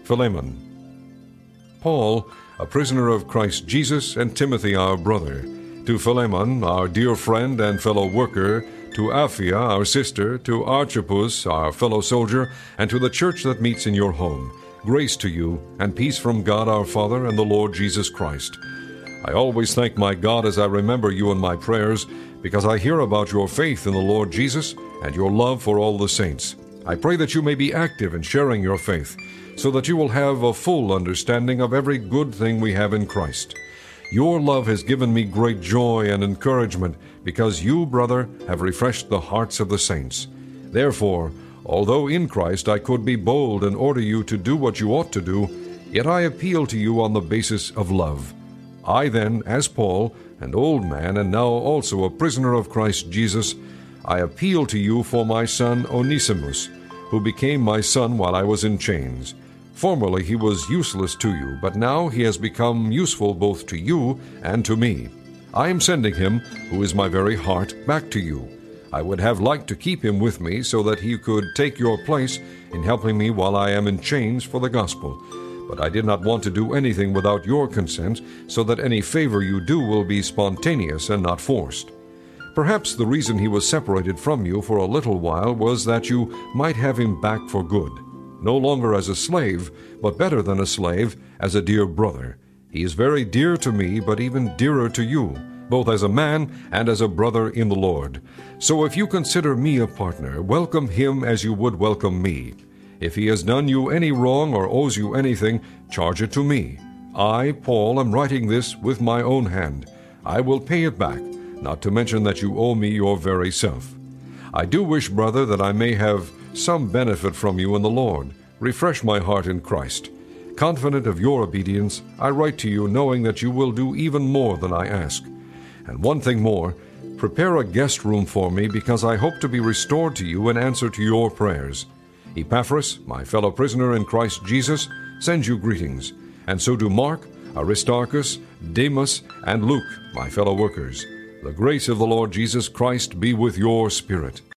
Philemon. Paul, a prisoner of Christ Jesus, and Timothy our brother, to Philemon, our dear friend and fellow worker, to Apphia, our sister, to Archippus, our fellow soldier, and to the church that meets in your home, grace to you, and peace from God our Father and the Lord Jesus Christ. I always thank my God as I remember you in my prayers, because I hear about your faith in the Lord Jesus and your love for all the saints. I pray that you may be active in sharing your faith, so that you will have a full understanding of every good thing we have in Christ. Your love has given me great joy and encouragement, because you, brother, have refreshed the hearts of the saints. Therefore, although in Christ I could be bold and order you to do what you ought to do, yet I appeal to you on the basis of love. I then, as Paul, an old man and now also a prisoner of Christ Jesus, I appeal to you for my son Onesimus, who became my son while I was in chains. Formerly he was useless to you, but now he has become useful both to you and to me. I am sending him, who is my very heart, back to you. I would have liked to keep him with me so that he could take your place in helping me while I am in chains for the gospel. But I did not want to do anything without your consent, so that any favor you do will be spontaneous and not forced. Perhaps the reason he was separated from you for a little while was that you might have him back for good. No longer as a slave, but better than a slave, as a dear brother. He is very dear to me, but even dearer to you, both as a man and as a brother in the Lord. So if you consider me a partner, welcome him as you would welcome me. If he has done you any wrong or owes you anything, charge it to me. I, Paul, am writing this with my own hand. I will pay it back, not to mention that you owe me your very self. I do wish, brother, that I may have some benefit from you in the Lord. Refresh my heart in Christ. Confident of your obedience, I write to you knowing that you will do even more than I ask. And one thing more, prepare a guest room for me, because I hope to be restored to you in answer to your prayers. Epaphras, my fellow prisoner in Christ Jesus, sends you greetings, and so do Mark, Aristarchus, Demas, and Luke, my fellow workers. The grace of the Lord Jesus Christ be with your spirit.